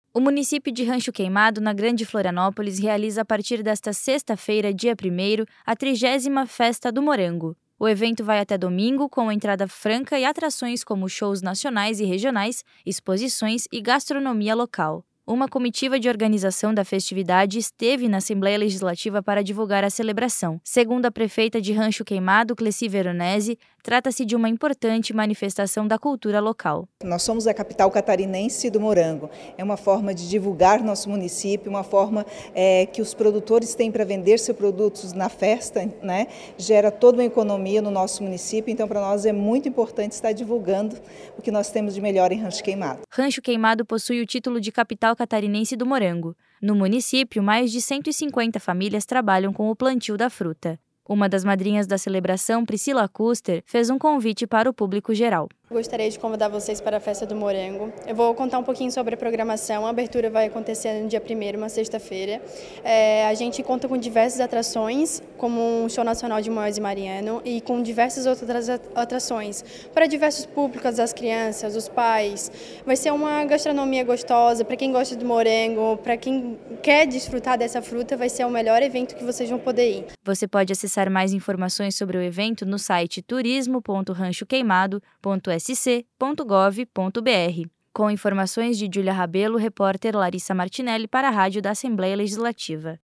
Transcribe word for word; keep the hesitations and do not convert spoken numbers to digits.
O município de Rancho Queimado, na Grande Florianópolis, realiza a partir desta sexta-feira, dia primeiro, a trigésima Festa do Morango. O evento vai até domingo, com entrada franca e atrações como shows nacionais e regionais, exposições e gastronomia local. Uma comitiva de organização da festividade esteve na Assembleia Legislativa para divulgar a celebração. Segundo a prefeita de Rancho Queimado, Cleci Veronese, trata-se de uma importante manifestação da cultura local. Nós somos a capital catarinense do morango. É uma forma de divulgar nosso município, uma forma é, que os produtores têm para vender seus produtos na festa, né? Gera toda uma economia no nosso município, então para nós é muito importante estar divulgando o que nós temos de melhor em Rancho Queimado. Rancho Queimado possui o título de capital catarinense do morango. No município, mais de cento e cinquenta famílias trabalham com o plantio da fruta. Uma das madrinhas da celebração, Priscila Custer, fez um convite para o público geral. Gostaria de convidar vocês para a Festa do Morango. Eu vou contar um pouquinho sobre a programação. A abertura vai acontecer no dia primeiro, uma sexta-feira. É, a gente conta com diversas atrações, como um show nacional de Moés e Mariano, e com diversas outras atrações para diversos públicos, as crianças, os pais. Vai ser uma gastronomia gostosa para quem gosta de morango, para quem quer desfrutar dessa fruta, vai ser o melhor evento que vocês vão poder ir. Você pode acessar mais informações sobre o evento no site turismo ponto rancho queimado ponto s c ponto gov ponto b r. Com informações de Júlia Rabelo, repórter Larissa Martinelli para a Rádio da Assembleia Legislativa.